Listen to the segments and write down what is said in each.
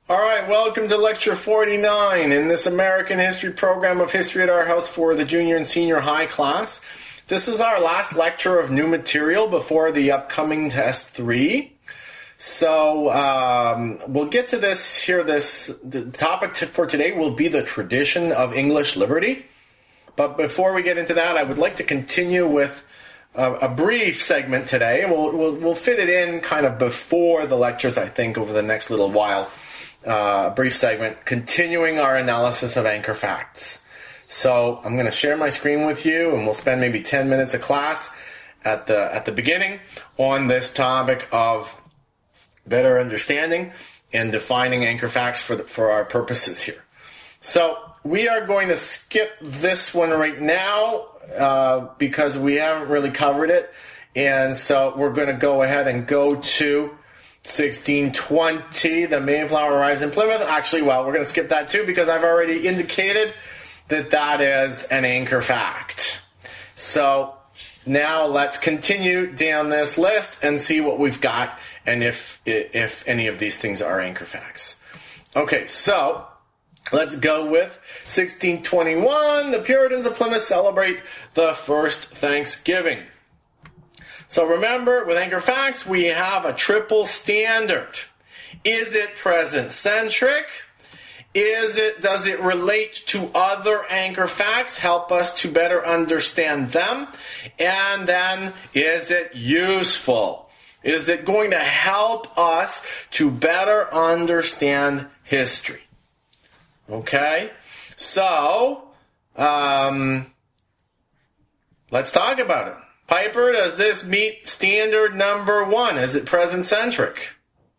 All right, welcome to Lecture 49 in this American History program of History at Our House for the junior and senior high class. This is our last lecture of new material before the upcoming Test 3. So we'll get to this here. The topic for today will be the tradition of English liberty. But before we get into that, I would like to continue with a brief segment today. We'll fit it in kind of before the lectures, I think, over the next little while. A brief segment, continuing our analysis of anchor facts. So I'm going to share my screen with you, and we'll spend maybe 10 minutes of class at the beginning on this topic of better understanding and defining anchor facts for our purposes here. So we are going to skip this one right now because we haven't really covered it, and so we're going to go ahead and go to 1620, the Mayflower arrives in Plymouth. Actually, well, we're going to skip that too because I've already indicated that is an anchor fact. So now let's continue down this list and see what we've got and if any of these things are anchor facts. Okay, so let's go with 1621. The Puritans of Plymouth celebrate the first Thanksgiving. So remember, with anchor facts, we have a triple standard. Is it present-centric? Does it relate to other anchor facts, help us to better understand them? And then, is it useful? Is it going to help us to better understand history? Okay? So, let's talk about it. Piper, does this meet standard number 1? Is it present-centric?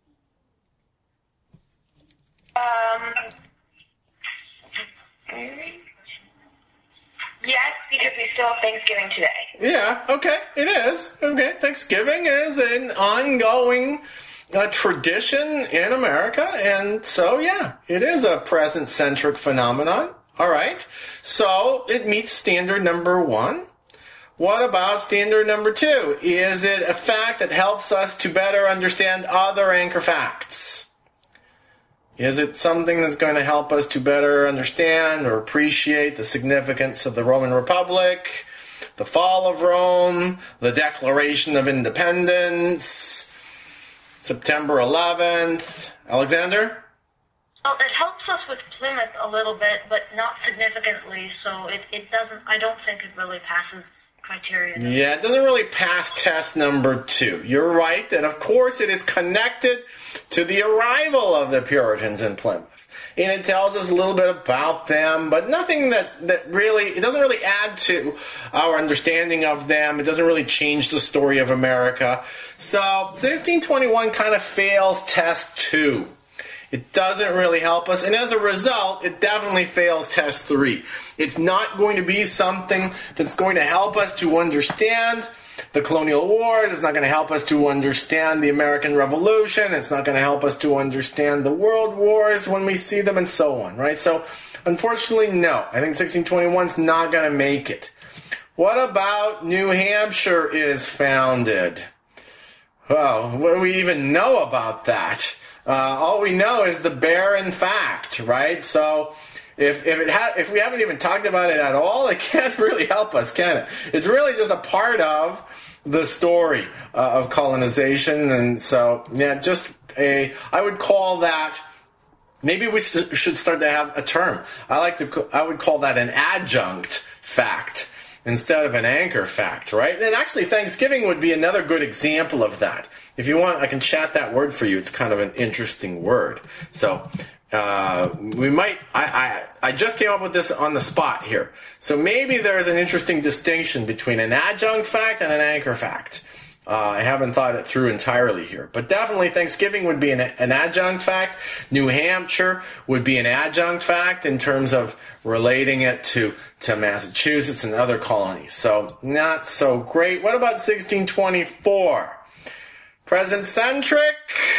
Yes, because we still have Thanksgiving today. Yeah, okay, it is. Okay, Thanksgiving is an ongoing tradition in America, and so, yeah, it is a present-centric phenomenon. All right, so it meets standard number 1. What about standard number 2? Is it a fact that helps us to better understand other anchor facts? Is it something that's going to help us to better understand or appreciate the significance of the Roman Republic, the fall of Rome, the Declaration of Independence, September 11th? Alexander? Well, it helps us with Plymouth a little bit, but not significantly, so it doesn't, I don't think it really passes criteria. Yeah, it doesn't really pass test number 2. You're right that, of course, it is connected to the arrival of the Puritans in Plymouth. And it tells us a little bit about them, but nothing that really, it doesn't really add to our understanding of them. It doesn't really change the story of America. So 1621 kind of fails test 2. It doesn't really help us, and as a result, it definitely fails test 3. It's not going to be something that's going to help us to understand the colonial wars. It's not going to help us to understand the American Revolution. It's not going to help us to understand the world wars when we see them and so on, right? So, unfortunately, no. I think 1621 is not going to make it. What about New Hampshire is founded? Well, what do we even know about that? All we know is the barren fact, right? So if we haven't even talked about it at all, it can't really help us, can it? It's really just a part of the story of colonization, and so yeah, I would call that. Maybe we should start to have a term. I would call that an adjunct fact instead of an anchor fact, right? And actually, Thanksgiving would be another good example of that. If you want, I can chat that word for you. It's kind of an interesting word. So we might. I just came up with this on the spot here. So maybe there's an interesting distinction between an adjunct fact and an anchor fact. I haven't thought it through entirely here. But definitely Thanksgiving would be an adjunct fact. New Hampshire would be an adjunct fact in terms of relating it to Massachusetts and other colonies. So not so great. What about 1624? Present-centric?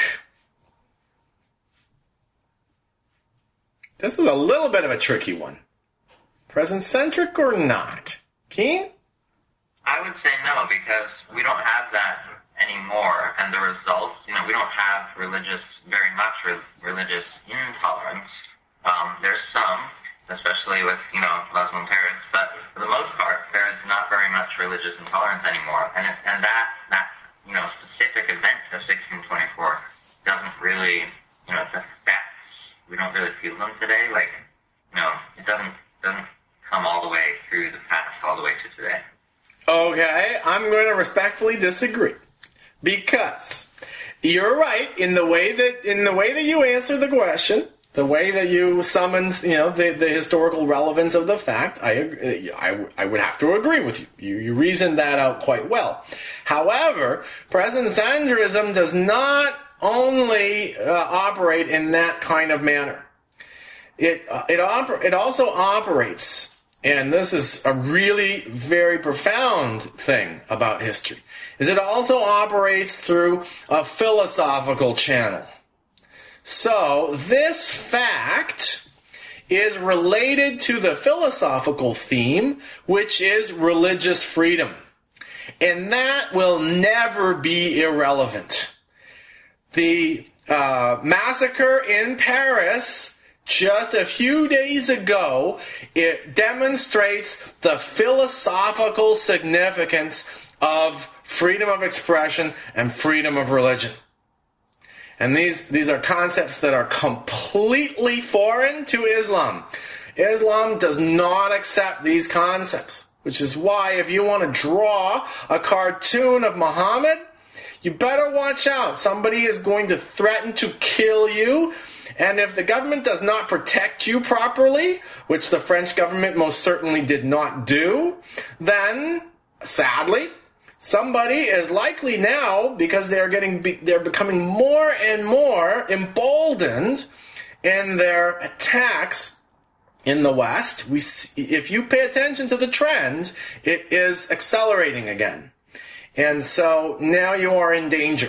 This is a little bit of a tricky one. Present-centric or not? Keen? I would say no, because we don't have that anymore, and the results, we don't have very much religious intolerance. There's some, especially with, Muslim parents, but for the most part, there is not very much religious intolerance anymore, and that specific event of 1624 doesn't really, its effects, we don't really feel them today, it doesn't come all the way through the past, all the way to today. Okay, I'm going to respectfully disagree, because you're right in the way that you answer the question, the way that you summoned, the historical relevance of the fact. I would have to agree with you. You reasoned that out quite well. However, present centrism does not only operate in that kind of manner. It also operates. And this is a really very profound thing about history, is it also operates through a philosophical channel. So this fact is related to the philosophical theme, which is religious freedom. And that will never be irrelevant. The massacre in Paris just a few days ago, it demonstrates the philosophical significance of freedom of expression and freedom of religion. And these are concepts that are completely foreign to Islam. Islam does not accept these concepts, which is why if you want to draw a cartoon of Muhammad, you better watch out. Somebody is going to threaten to kill you. And if the government does not protect you properly, which the French government most certainly did not do, then, sadly, somebody is likely now, because they're becoming more and more emboldened in their attacks in the West. If you pay attention to the trend, it is accelerating again. And so now you are in danger.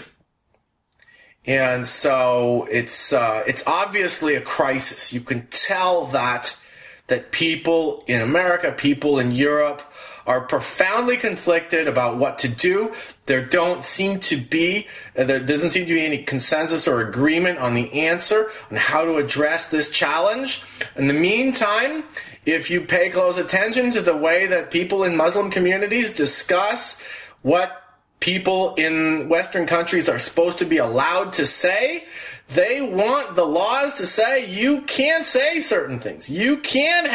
And so it's obviously a crisis. You can tell that people in America, people in Europe are profoundly conflicted about what to do. There doesn't seem to be any consensus or agreement on the answer on how to address this challenge. In the meantime, if you pay close attention to the way that people in Muslim communities discuss what people in Western countries are supposed to be allowed to say, they want the laws to say you can't say certain things. You can't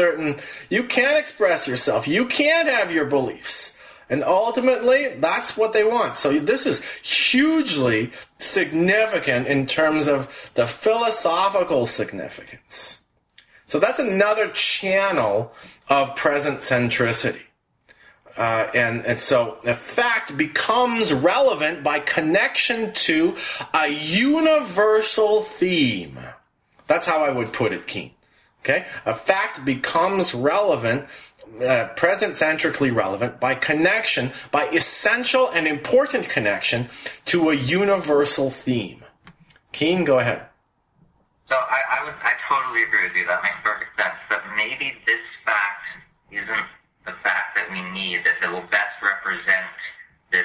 express yourself. You can't have your beliefs. And ultimately, that's what they want. So this is hugely significant in terms of the philosophical significance. So that's another channel of present centricity. And so the fact becomes relevant by connection to a universal theme. That's how I would put it, Keen. Okay? A fact becomes relevant, present-centrically relevant, by connection, by essential and important connection to a universal theme. Keen, go ahead. So I totally agree with you. That makes perfect sense. But maybe this fact isn't the fact that we need, that will best represent this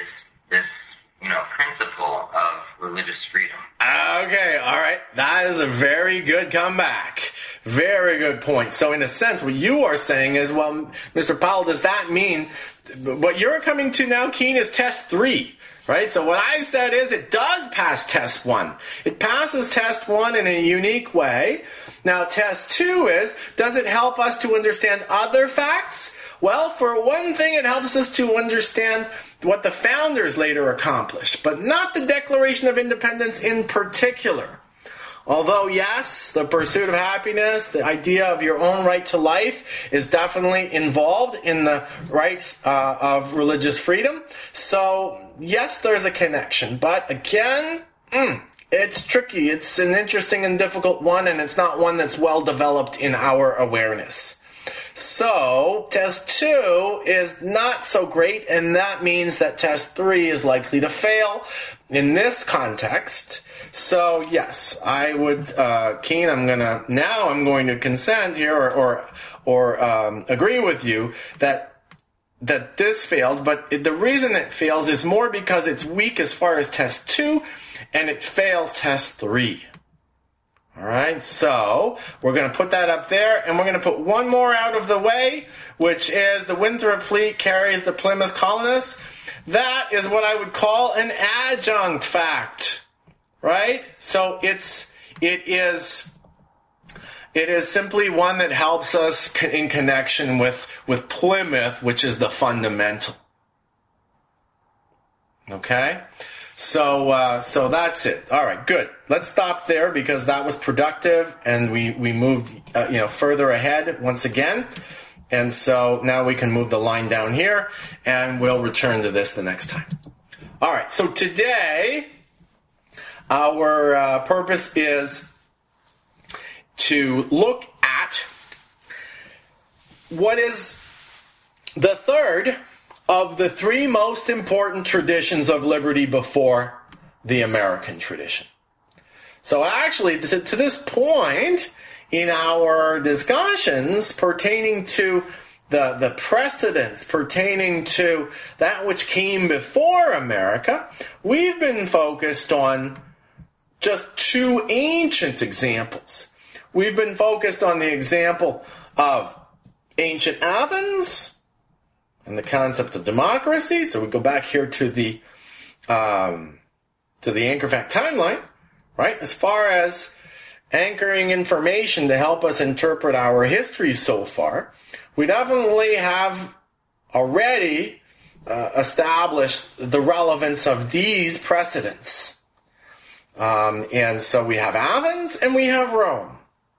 principle of religious freedom. Okay, all right. That is a very good comeback. Very good point. So in a sense, what you are saying is, well, Mr. Powell, does that mean what you're coming to now, Keen, is test 3? Right? So what I've said is it does pass test 1. It passes test 1 in a unique way. Now, test 2 is, does it help us to understand other facts? Well, for one thing, it helps us to understand what the founders later accomplished, but not the Declaration of Independence in particular. Although, yes, the pursuit of happiness, the idea of your own right to life is definitely involved in the right of religious freedom. So, yes, there's a connection. But again, it's tricky. It's an interesting and difficult one, and it's not one that's well developed in our awareness. So, test 2 is not so great, and that means that test 3 is likely to fail in this context. So, yes, I would, Keen, I'm going to consent here or agree with you that that this fails, but the reason it fails is more because it's weak as far as test 2, and it fails test 3. All right, so we're going to put that up there, and we're going to put one more out of the way, which is the Winthrop fleet carries the Plymouth colonists. That is what I would call an adjunct fact, right? So it is simply one that helps us in connection with Plymouth, which is the fundamental. Okay? So that's it. All right, good. Let's stop there because that was productive, and we moved further ahead once again. And so now we can move the line down here, and we'll return to this the next time. All right, so today our purpose is to look at what is the third of the 3 most important traditions of liberty before the American tradition. So actually, to this point in our discussions pertaining to the precedents pertaining to that which came before America, we've been focused on just 2 ancient examples. We've been focused on the example of ancient Athens and the concept of democracy. So we go back here to the anchor fact timeline, right? As far as anchoring information to help us interpret our history so far, we definitely have already established the relevance of these precedents. And so we have Athens and we have Rome.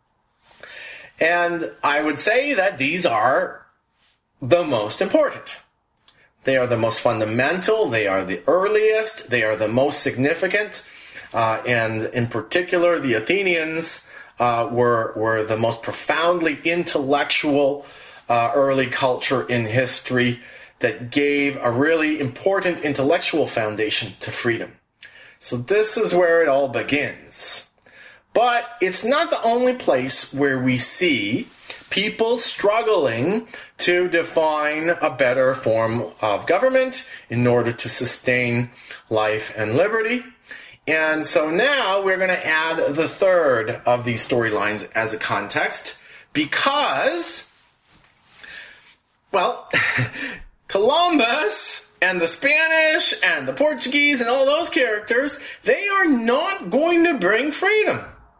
And I would say that these are the most important. They are the most fundamental, they are the earliest, they are the most significant, and in particular the Athenians were the most profoundly intellectual early culture in history that gave a really important intellectual foundation to freedom. So this is where it all begins. But it's not the only place where we see people struggling to define a better form of government in order to sustain life and liberty. And so now we're going to add the third of these storylines as a context because, well, Columbus and the Spanish and the Portuguese and all those characters, they are not going to bring freedom.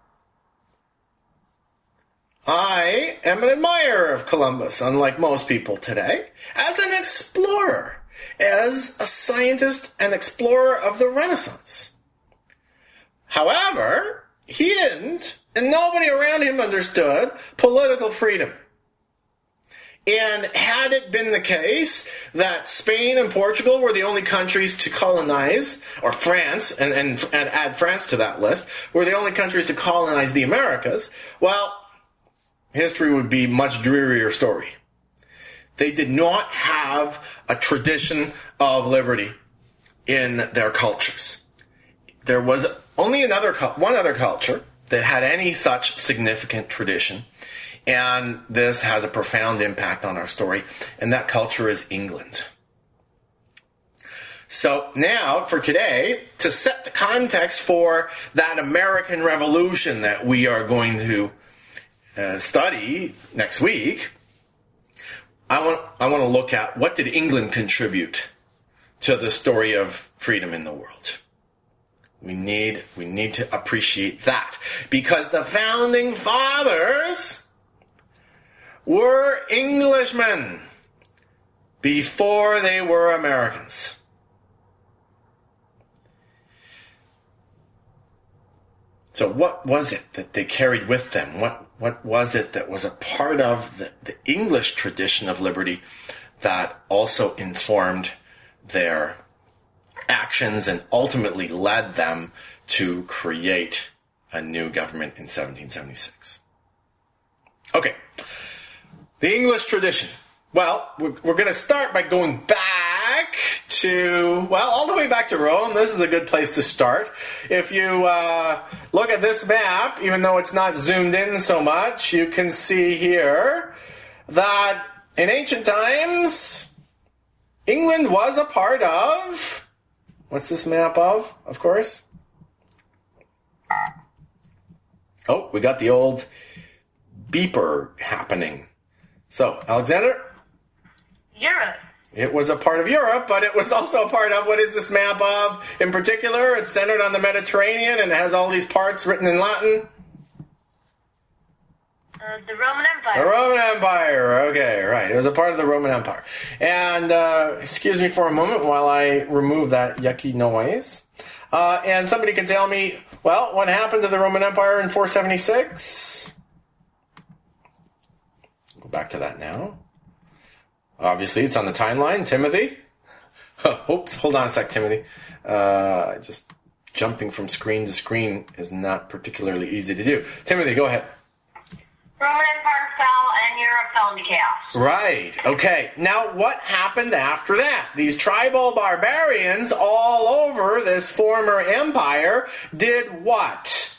I am an admirer of Columbus, unlike most people today, as an explorer, as a scientist and explorer of the Renaissance. However, he didn't, and nobody around him understood, political freedom. And had it been the case that Spain and Portugal were the only countries to colonize, or France, and add France to that list, were the only countries to colonize the Americas, well, history would be a much drearier story. They did not have a tradition of liberty in their cultures. There was only one other culture that had any such significant tradition, and this has a profound impact on our story, and that culture is England. So now, for today, to set the context for that American Revolution that we are going to study next week, I want to look at what did England contribute to the story of freedom in the world. We need to appreciate that because the founding fathers were Englishmen before they were Americans. So what was it that they carried with them? What was it that was a part of the English tradition of liberty that also informed their actions and ultimately led them to create a new government in 1776? Okay, the English tradition. Well, we're going to start by going back to, all the way back to Rome. This is a good place to start. If you look at this map, even though it's not zoomed in so much, you can see here that in ancient times, England was a part of... What's this map of course? Oh, we got the old beeper happening. So, Alexander? Europe. It was a part of Europe, but it was also a part of, what is this map of in particular? It's centered on the Mediterranean and it has all these parts written in Latin. The Roman Empire. The Roman Empire. Okay, right. It was a part of the Roman Empire. And excuse me for a moment while I remove that yucky noise. And somebody can tell me, well, what happened to the Roman Empire in 476? Go back to that now. Obviously, it's on the timeline. Timothy? Oops, hold on a sec, Timothy. Just jumping from screen to screen is not particularly easy to do. Timothy, go ahead. Roman Empire fell and Europe fell into chaos. Right. Okay. Now, what happened after that? These tribal barbarians all over this former empire did what?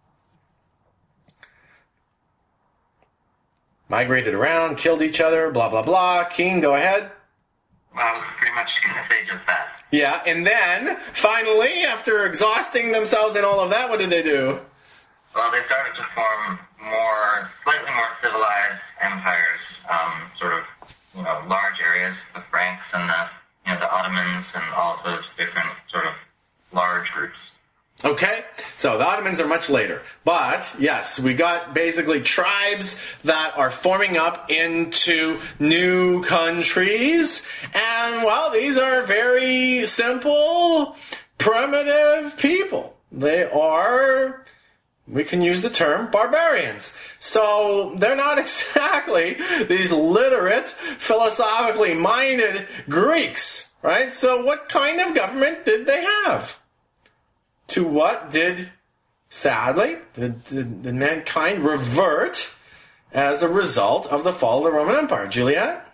Migrated around, killed each other, blah, blah, blah. Keen, go ahead. Well, I was pretty much going to say just that. Yeah, and then, finally, after exhausting themselves and all of that, what did they do? Well, they started to form slightly more civilized empires, sort of, large areas, the Franks and the Ottomans and all of those different sort of large groups. Okay, so the Ottomans are much later. But, yes, we got basically tribes that are forming up into new countries. And, well, these are very simple, primitive people. They are... We can use the term barbarians. So they're not exactly these literate, philosophically minded Greeks, right? So what kind of government did they have? To what did mankind revert as a result of the fall of the Roman Empire? Juliet?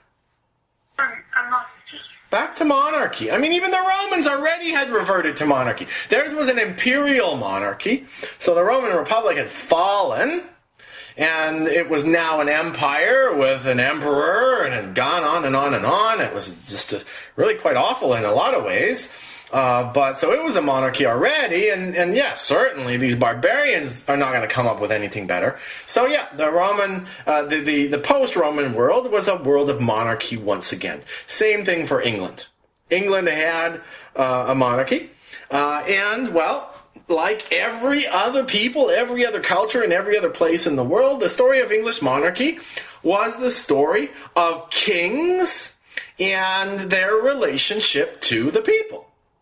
Back to monarchy. I mean, even the Romans already had reverted to monarchy. Theirs was an imperial monarchy. So the Roman Republic had fallen, and it was now an empire with an emperor, and it had gone on and on and on. It was just really quite awful in a lot of ways. But so it was a monarchy already, and yes, certainly these barbarians are not going to come up with anything better. So yeah, the Roman, the post-Roman world was a world of monarchy once again. Same thing for England. England had a monarchy, and well, like every other people, every other culture, and every other place in the world, the story of English monarchy was the story of kings and their relationship to the people.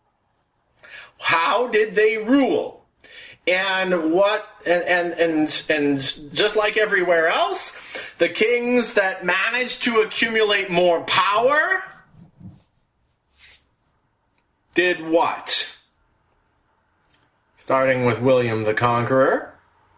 How did they rule? And what, and just like everywhere else, the kings that managed to accumulate more power did what? Starting with William the Conqueror.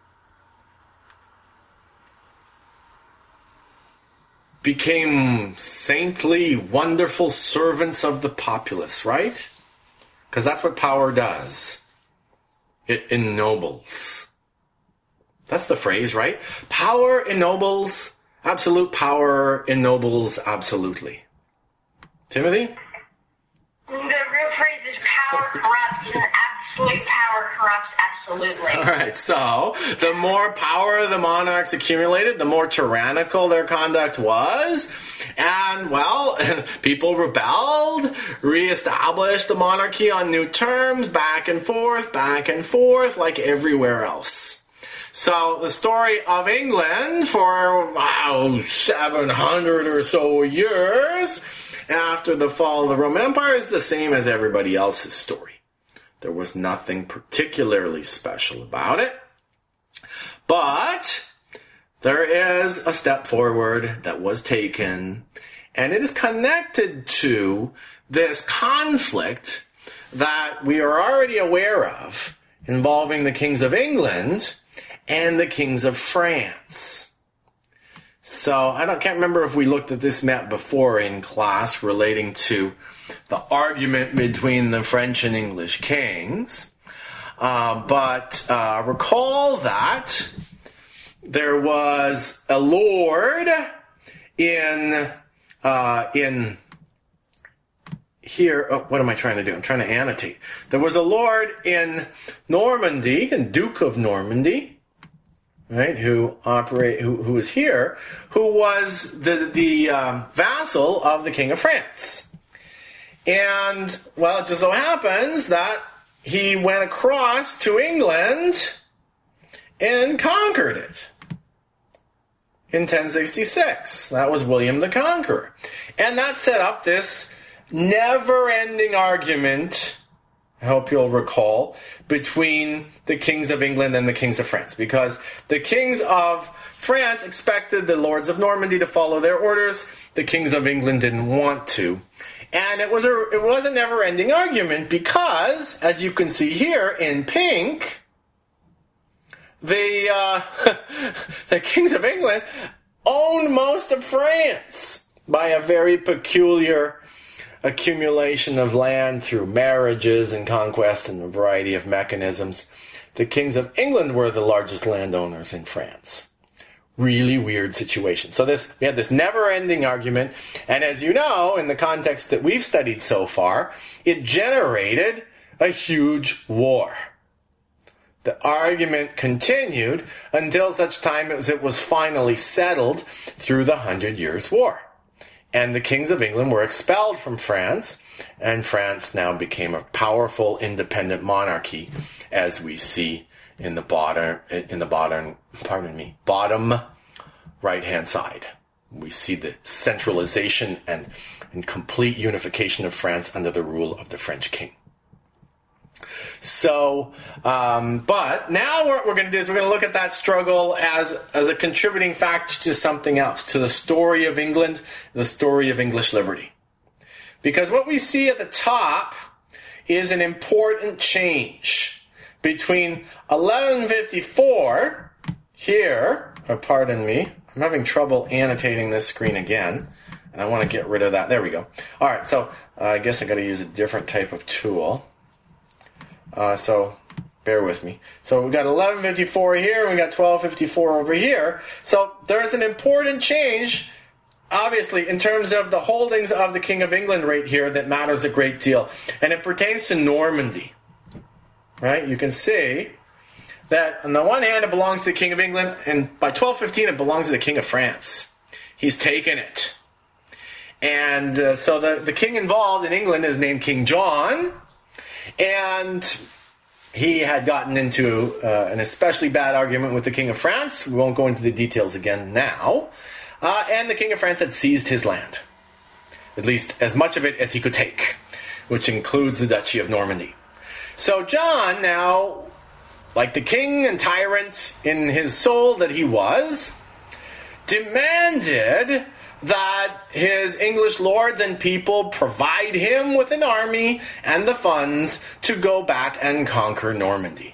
Became saintly, wonderful servants of the populace, right? Because that's what power does. It ennobles. That's the phrase, right? Power ennobles. Absolute power ennobles absolutely. Timothy? The real phrase is power corrupts, and absolute power corrupts absolutely. All right, so the more power the monarchs accumulated, the more tyrannical their conduct was. And, well, people rebelled, reestablished the monarchy on new terms, back and forth, like everywhere else. So the story of England for, 700 or so years after the fall of the Roman Empire is the same as everybody else's story. There was nothing particularly special about it. But there is a step forward that was taken, and it is connected to this conflict that we are already aware of involving the kings of England and the kings of France. So I can't remember if we looked at this map before in class relating to the argument between the French and English kings. But recall that there was a lord in here, what am I trying to do? I'm trying to annotate. There was a lord in Normandy, and Duke of Normandy, right, who was here, who was the vassal of the King of France. And, well, it just so happens that he went across to England and conquered it in 1066. That was William the Conqueror. And that set up this never-ending argument, I hope you'll recall, between the kings of England and the kings of France. Because the kings of France expected the lords of Normandy to follow their orders. The kings of England didn't want to. And it was a never-ending argument because, as you can see here in pink, the kings of England owned most of France by a very peculiar accumulation of land through marriages and conquest and a variety of mechanisms. The kings of England were the largest landowners in France. Really weird situation. So we had this never-ending argument, and as you know, in the context that we've studied so far, it generated a huge war. The argument continued until such time as it was finally settled through the 100 Years' War. And the kings of England were expelled from France, and France now became a powerful independent monarchy, as we see in the bottom right-hand side. We see the centralization and complete unification of France under the rule of the French king. So, but now what we're going to do is we're going to look at that struggle as a contributing factor to something else, to the story of England, the story of English liberty. Because what we see at the top is an important change between 1154 here, pardon me, I'm having trouble annotating this screen again, and I want to get rid of that. There we go. All right, so I guess I got to use a different type of tool. So bear with me. So we got 1154 here, and we got 1254 over here. So there's an important change, obviously, in terms of the holdings of the King of England right here that matters a great deal. And it pertains to Normandy. Right? You can see that on the one hand it belongs to the King of England, and by 1215 it belongs to the King of France. He's taken it. And so the king involved in England is named King John. And he had gotten into an especially bad argument with the King of France. We won't go into the details again now. And the King of France had seized his land, at least as much of it as he could take, which includes the Duchy of Normandy. So John now, like the king and tyrant in his soul that he was, demanded that his English lords and people provide him with an army and the funds to go back and conquer Normandy.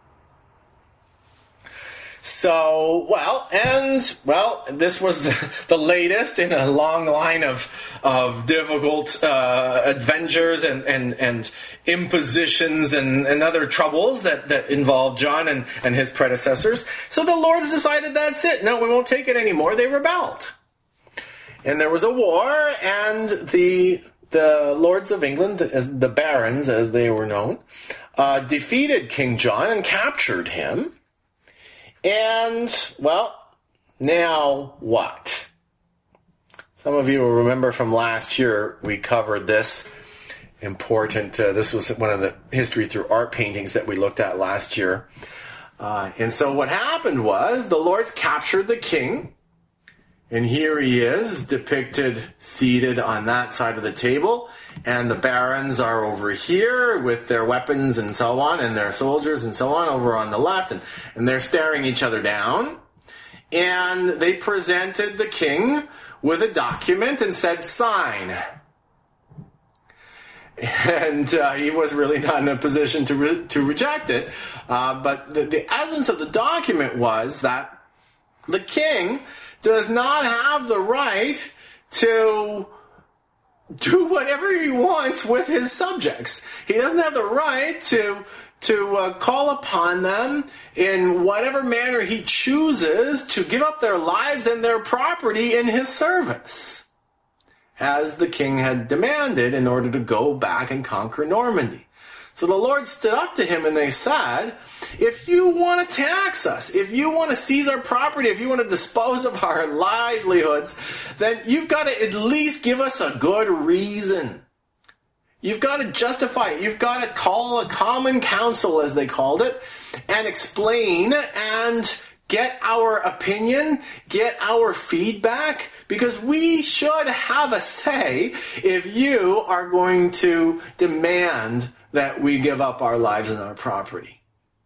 So, this was the latest in a long line of difficult adventures and impositions and other troubles that involved John and his predecessors. So the lords decided that's it. No, we won't take it anymore. They rebelled. And there was a war, and the lords of England, as the barons as they were known, defeated King John and captured him. And, now what? Some of you will remember from last year we covered this important, this was one of the history through art paintings that we looked at last year. And so what happened was the lords captured the king. And here he is, depicted seated on that side of the table. And the barons are over here with their weapons and so on, and their soldiers and so on over on the left. And they're staring each other down. And they presented the king with a document and said, sign. And he was really not in a position to reject it. But the essence of the document was that the king does not have the right to do whatever he wants with his subjects. He doesn't have the right to call upon them in whatever manner he chooses to give up their lives and their property in his service. as the king had demanded in order to go back and conquer Normandy. So the Lord stood up to him and they said, if you want to tax us, if you want to seize our property, if you want to dispose of our livelihoods, then you've got to at least give us a good reason. You've got to justify it. You've got to call a common council, as they called it, and explain and get our opinion, get our feedback, because we should have a say if you are going to demand that we give up our lives and our property.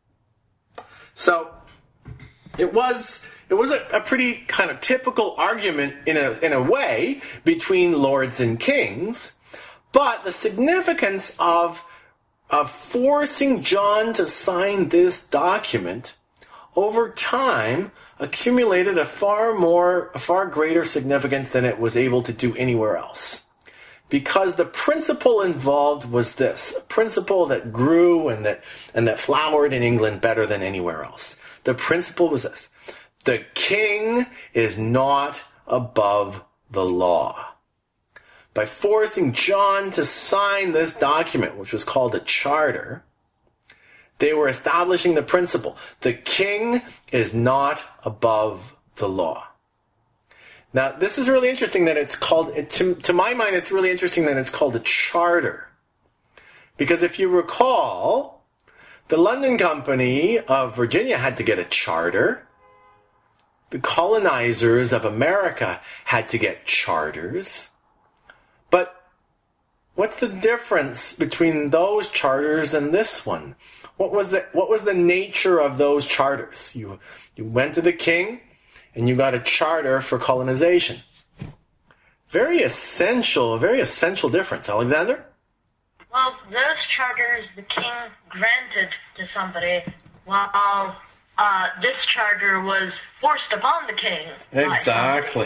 So it was a pretty kind of typical argument in a way between lords and kings, but the significance of forcing John to sign this document over time accumulated a far greater significance than it was able to do anywhere else. Because the principle involved was this, a principle that grew and that flowered in England better than anywhere else. The principle was this: the king is not above the law. By forcing John to sign this document, which was called a charter, they were establishing the principle: the king is not above the law. Now, this is really interesting that it's called, to my mind, it's really interesting that it's called a charter. Because if you recall, the London Company of Virginia had to get a charter. The colonizers of America had to get charters. But what's the difference between those charters and this one? What was the nature of those charters? You went to the king, and you got a charter for colonization. Very essential difference. Alexander? Well, those charters the king granted to somebody, while this charter was forced upon the king. Exactly.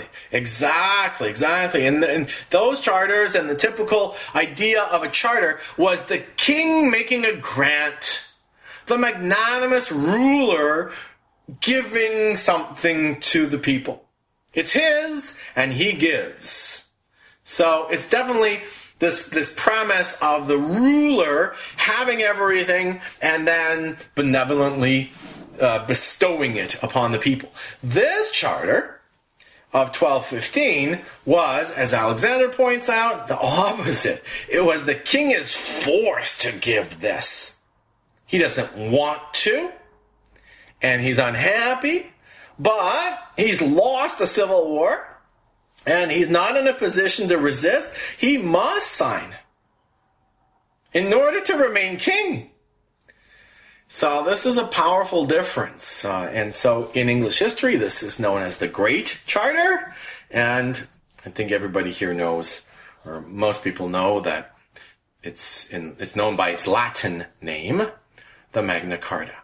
And those charters, and the typical idea of a charter, was the king making a grant. The magnanimous ruler giving something to the people. It's his, and he gives. So it's definitely this premise of the ruler having everything and then benevolently bestowing it upon the people. This charter of 1215 was, as Alexander points out, the opposite. It was the king is forced to give this. He doesn't want to, and he's unhappy, but he's lost a civil war, and he's not in a position to resist. He must sign in order to remain king. So this is a powerful difference. And so in English history, this is known as the Great Charter, and I think everybody here knows, or most people know, that it's known by its Latin name, the Magna Carta.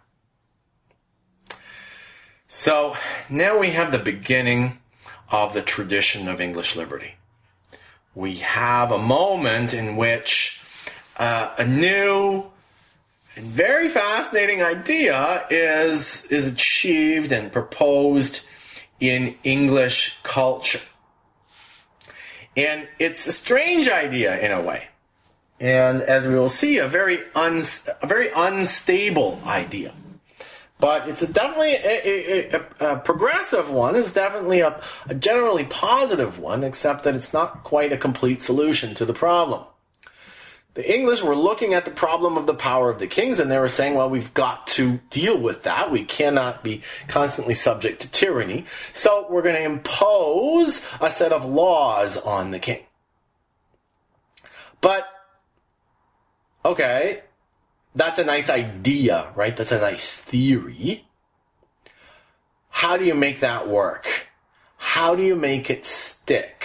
So now we have the beginning of the tradition of English liberty. We have a moment in which a new and very fascinating idea is achieved and proposed in English culture. And it's a strange idea in a way. And as we will see, a very unstable idea. But it's definitely a progressive one. It's definitely a generally positive one, except that it's not quite a complete solution to the problem. The English were looking at the problem of the power of the kings, and they were saying, well, we've got to deal with that. We cannot be constantly subject to tyranny. So we're going to impose a set of laws on the king. But, okay, that's a nice idea, right? That's a nice theory. How do you make that work? How do you make it stick?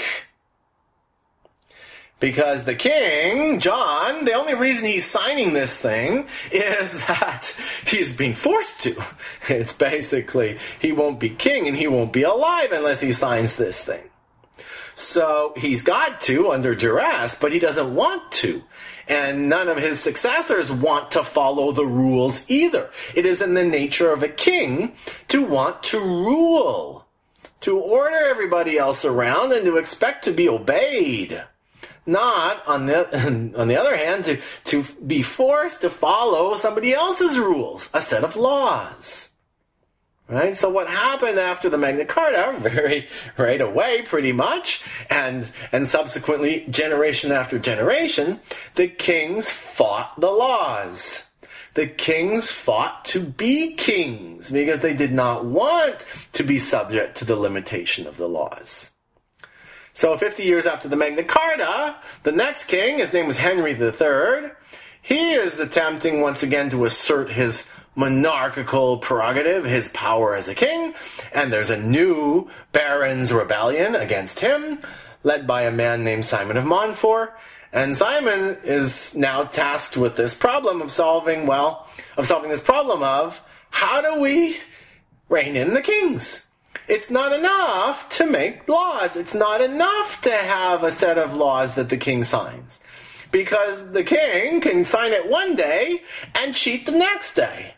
Because the king, John, the only reason he's signing this thing is that he's being forced to. It's basically, he won't be king and he won't be alive unless he signs this thing. So he's got to under duress, but he doesn't want to. And none of his successors want to follow the rules either. It is in the nature of a king to want to rule to order everybody else around and to expect to be obeyed. Not, on the other hand, to be forced to follow somebody else's rules, a set of laws. Right? So what happened after the Magna Carta, very right away pretty much, and subsequently generation after generation, the kings fought the laws. The kings fought to be kings because they did not want to be subject to the limitation of the laws. So 50 years after the Magna Carta, the next king, his name was Henry III, he is attempting once again to assert his monarchical prerogative, his power as a king, and there's a new Barons' Rebellion against him, led by a man named Simon of Montfort, and Simon is now tasked with this problem of solving this problem of how do we rein in the kings? It's not enough to make laws. It's not enough to have a set of laws that the king signs. Because the king can sign it one day and cheat the next day.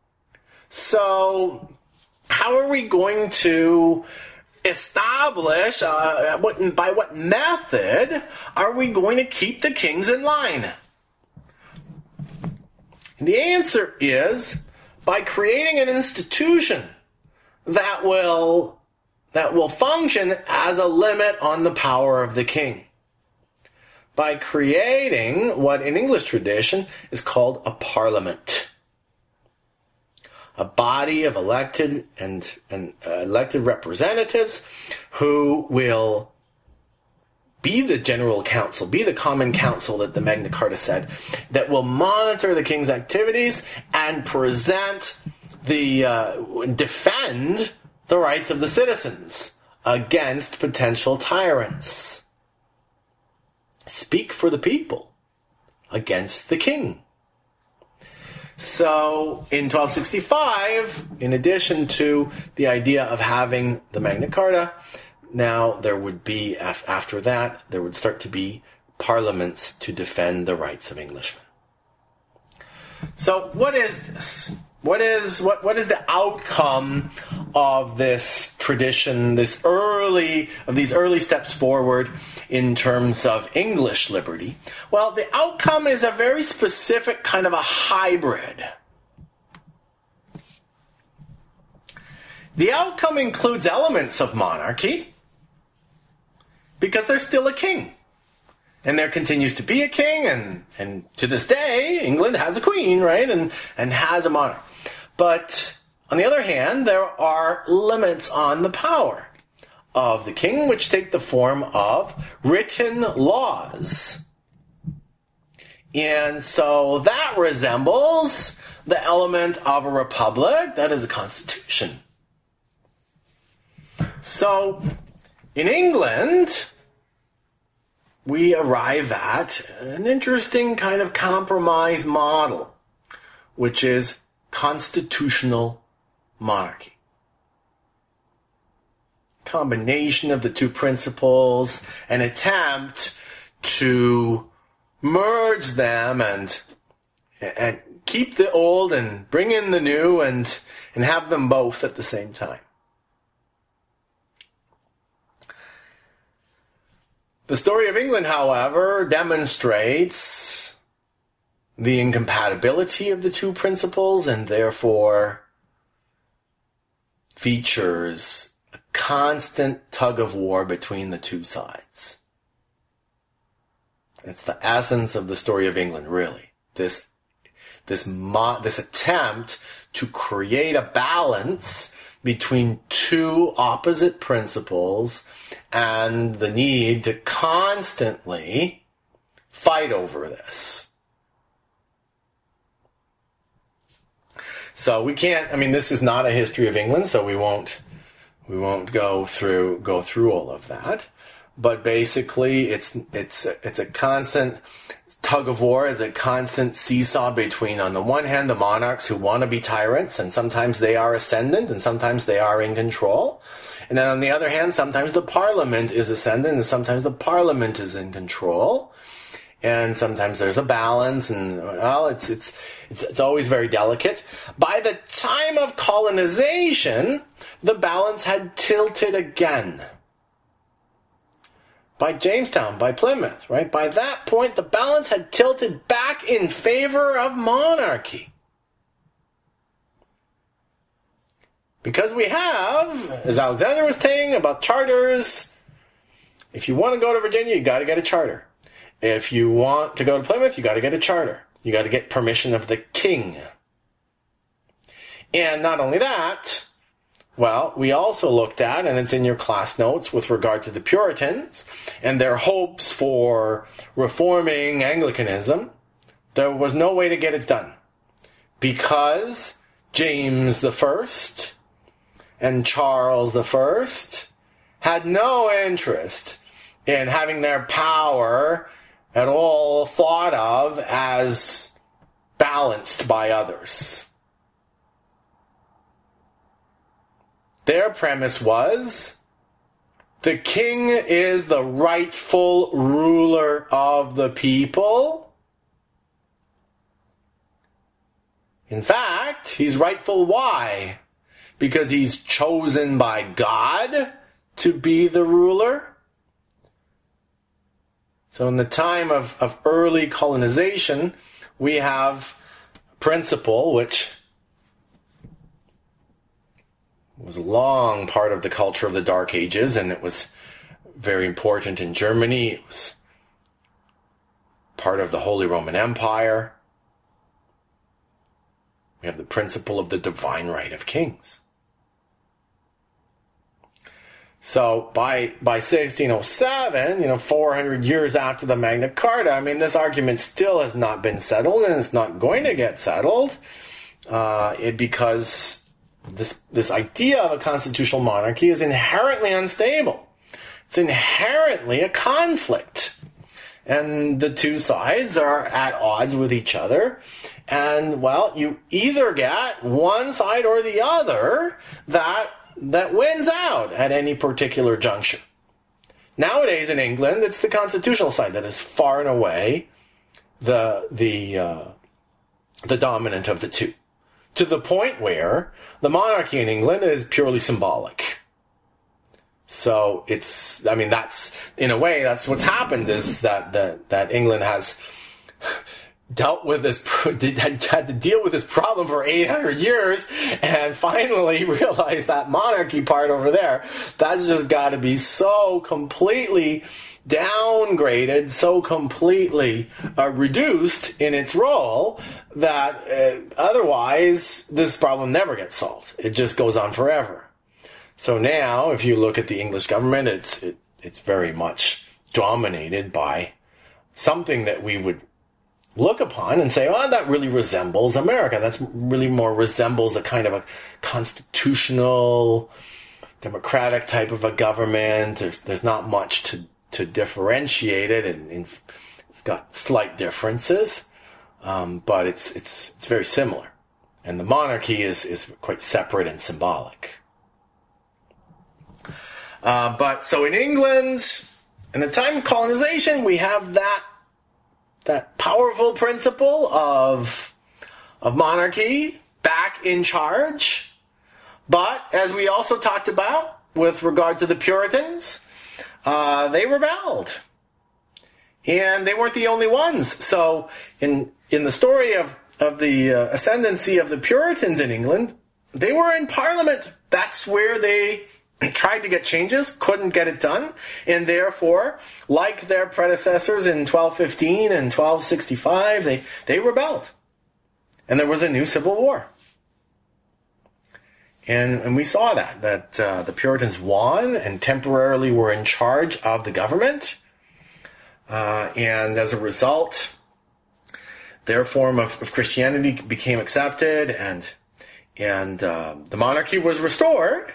So, how are we going to establish, by what method are we going to keep the kings in line? And the answer is by creating an institution that will function as a limit on the power of the king. By creating what in English tradition is called a parliament. A body of elected elected representatives who will be the general council, be the common council that the Magna Carta said, that will monitor the king's activities and defend the rights of the citizens against potential tyrants. Speak for the people against the king. So, in 1265, in addition to the idea of having the Magna Carta, now there would be, after that, there would start to be parliaments to defend the rights of Englishmen. So, what is this? What is the outcome of this tradition, these early steps forward in terms of English liberty? Well, the outcome is a very specific kind of a hybrid. The outcome includes elements of monarchy because there's still a king. And there continues to be a king, and to this day, England has a queen, right? And has a monarch. But, on the other hand, there are limits on the power of the king, which take the form of written laws. And so that resembles the element of a republic, that is a constitution. So, in England, we arrive at an interesting kind of compromise model, which is constitutional monarchy. Combination of the two principles, an attempt to merge them and keep the old and bring in the new and have them both at the same time. The story of England, however, demonstrates the incompatibility of the two principles and therefore features a constant tug of war between the two sides. It's the essence of the story of England, really. This attempt to create a balance between two opposite principles and the need to constantly fight over this. So we can't, this is not a history of England, so we won't go through all of that. But basically it's a constant tug of war, it's a constant seesaw between, on the one hand, the monarchs who want to be tyrants, and sometimes they are ascendant and sometimes they are in control. And then on the other hand, sometimes the parliament is ascendant and sometimes the parliament is in control. and sometimes there's a balance, and well, it's always very delicate. By the time of colonization, the balance had tilted again. By Jamestown, by Plymouth, right? By that point, the balance had tilted back in favor of monarchy. Because we have, as Alexander was saying about charters, if you want to go to Virginia, you got to get a charter. If you want to go to Plymouth, you got to get a charter. You got to get permission of the king. And not only that, well, we also looked at, and it's in your class notes with regard to the Puritans and their hopes for reforming Anglicanism, there was no way to get it done. Because James I and Charles I had no interest in having their power at all thought of as balanced by others. Their premise was, the king is the rightful ruler of the people. In fact, he's rightful. Why? Because he's chosen by God to be the ruler. So in the time of early colonization, we have a principle which was a long part of the culture of the Dark Ages, and it was very important in Germany. It was part of the Holy Roman Empire. We have the principle of the divine right of kings. So by 1607, 400 years after the Magna Carta, this argument still has not been settled, and it's not going to get settled because this idea of a constitutional monarchy is inherently unstable. It's inherently a conflict. And the two sides are at odds with each other. And, well, you either get one side or the other that wins out at any particular juncture. Nowadays in England, it's the constitutional side that is far and away the dominant of the two. To the point where the monarchy in England is purely symbolic. So that's, in a way, that's what's happened, is that England has dealt with this, had to deal with this problem for 800 years, and finally realized that monarchy part over there, that's just got to be so completely downgraded, so completely reduced in its role that otherwise this problem never gets solved. It just goes on forever. So now, if you look at the English government, it's very much dominated by something that we would look upon and say, oh, that really resembles America. That's really more resembles a kind of a constitutional, democratic type of a government. There's not much to differentiate it, and it's got slight differences, but it's very similar. And the monarchy is quite separate and symbolic. But so in England, in the time of colonization, we have that powerful principle of monarchy back in charge. But as we also talked about with regard to the Puritans, they rebelled. And they weren't the only ones. So in the story of the ascendancy of the Puritans in England, they were in Parliament. That's where they tried to get changes, couldn't get it done, and therefore, like their predecessors in 1215 and 1265, they rebelled. And there was a new civil war. And we saw that the Puritans won and temporarily were in charge of the government. And as a result, their form of Christianity became accepted, and the monarchy was restored.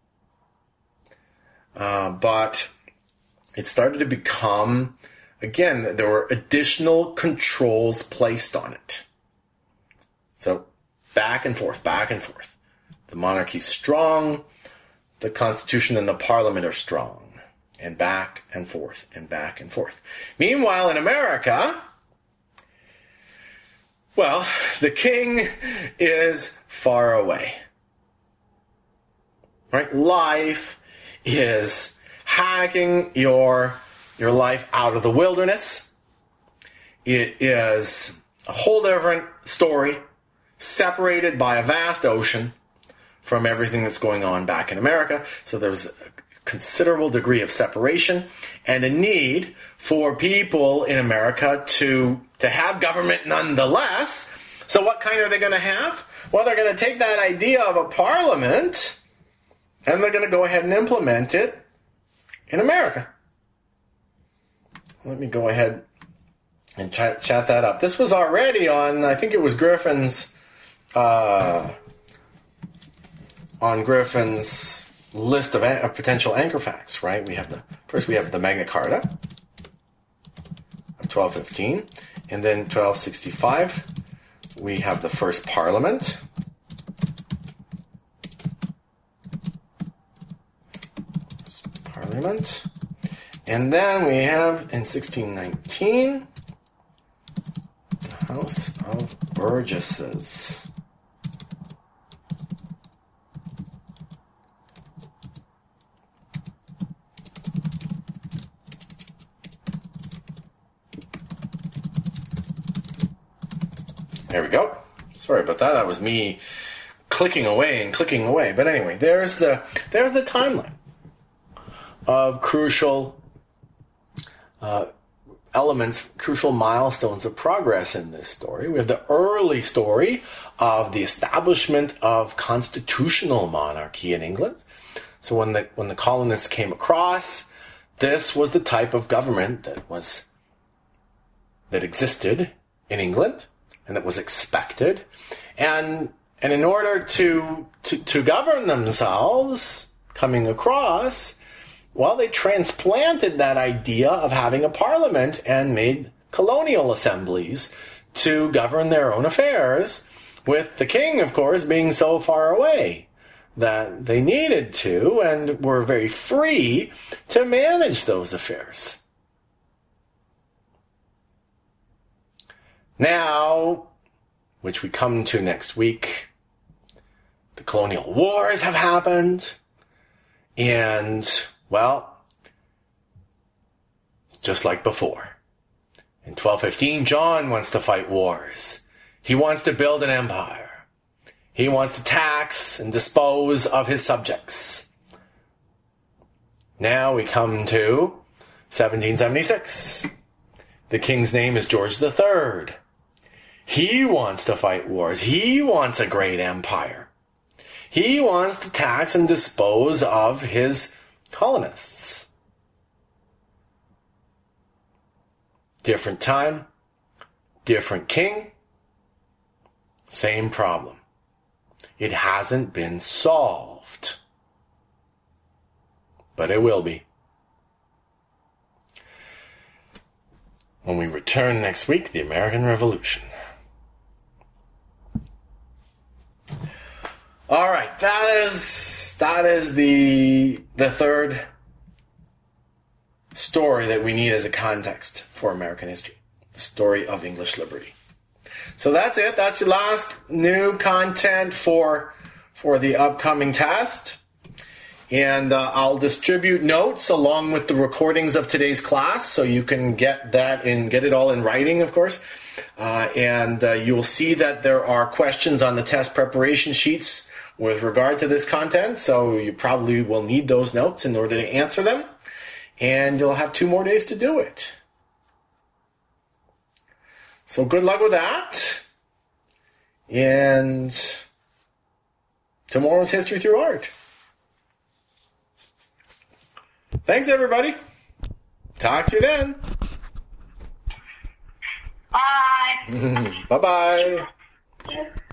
But it started to become, again, there were additional controls placed on it. So back and forth. The monarchy's strong, the constitution and the parliament are strong. and back and forth and back and forth. Meanwhile, in America, well, the king is far away. Right? Life is hacking your life out of the wilderness. It is a whole different story, separated by a vast ocean from everything that's going on back in America. So there's a considerable degree of separation and a need for people in America to have government nonetheless. So what kind are they going to have? Well, they're going to take that idea of a parliament and they're going to go ahead and implement it in America. Let me go ahead and chat that up. This was already on, I think it was Griffin's, on Griffin's list of potential anchor facts, right? First we have the Magna Carta of 1215, and then 1265 we have the first Parliament. And then we have in 1619 the House of Burgesses. There we go. Sorry about that. That was me clicking away. But anyway, there's the timeline of crucial elements, crucial milestones of progress in this story. We have the early story of the establishment of constitutional monarchy in England. So when the colonists came across, this was the type of government that existed in England and that was expected. And in order to govern themselves coming across, well, they transplanted that idea of having a parliament and made colonial assemblies to govern their own affairs, with the king, of course, being so far away that they needed to and were very free to manage those affairs. Now, which we come to next week, the colonial wars have happened, and, well, just like before. In 1215, John wants to fight wars. He wants to build an empire. He wants to tax and dispose of his subjects. Now we come to 1776. The king's name is George III. He wants to fight wars. He wants a great empire. He wants to tax and dispose of his colonists. Different time, different king, same problem. It hasn't been solved, but it will be. When we return next week, the American Revolution. All right, that is the third story that we need as a context for American history. The story of English liberty. So that's it. That's your last new content for the upcoming test. And I'll distribute notes along with the recordings of today's class, so you can get it all in writing, of course. And you will see that there are questions on the test preparation sheets with regard to this content, so you probably will need those notes in order to answer them. And you'll have 2 more days to do it. So good luck with that. And tomorrow's History Through Art. Thanks, everybody. Talk to you then. Bye. Bye-bye.